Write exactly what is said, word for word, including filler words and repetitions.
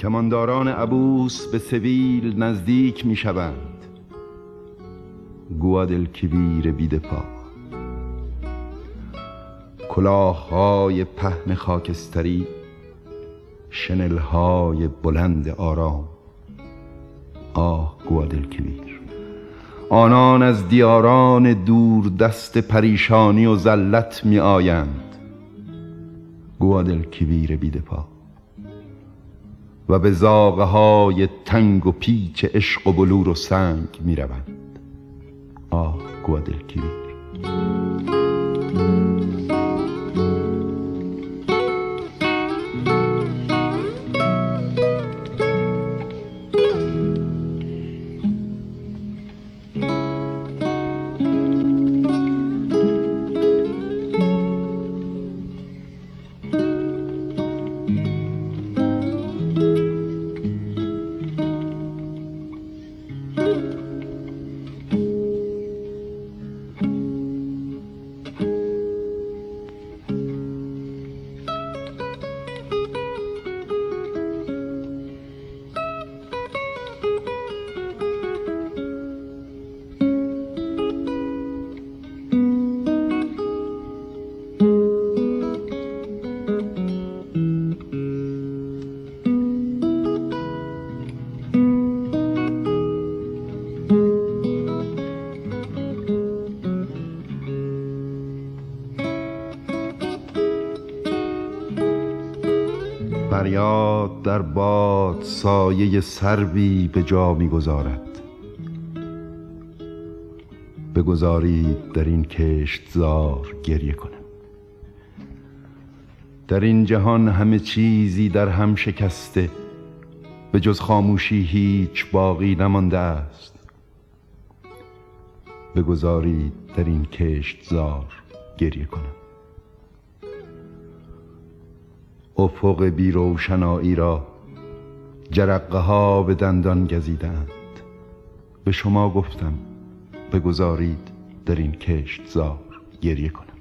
کمانداران عبوس به سویل نزدیک می شوند. گوادلکیویر بیدپا، کلاه‌های پهن خاکستری، شنل‌های بلند آرام. آه گوادلکیویر، آنان از دیاران دور دست پریشانی و ذلت می آیند. گوادلکیویر بیدپا، و به زاغه های تنگ و پیچ عشق و بلور و سنگ می روند. آه گوادلکیویر. فریاد در باد سایه سروی به جا می گذارد. بگذارید در این کشتزار گریه کنم. در این جهان همه چیزی در هم شکسته، به جز خاموشی هیچ باقی نمانده است. بگذارید در این کشتزار گریه کنم. افق بی روشنایی را جرقه ها به دندان گزیدند. به شما گفتم بگذارید در این کشتزار گریه کنم.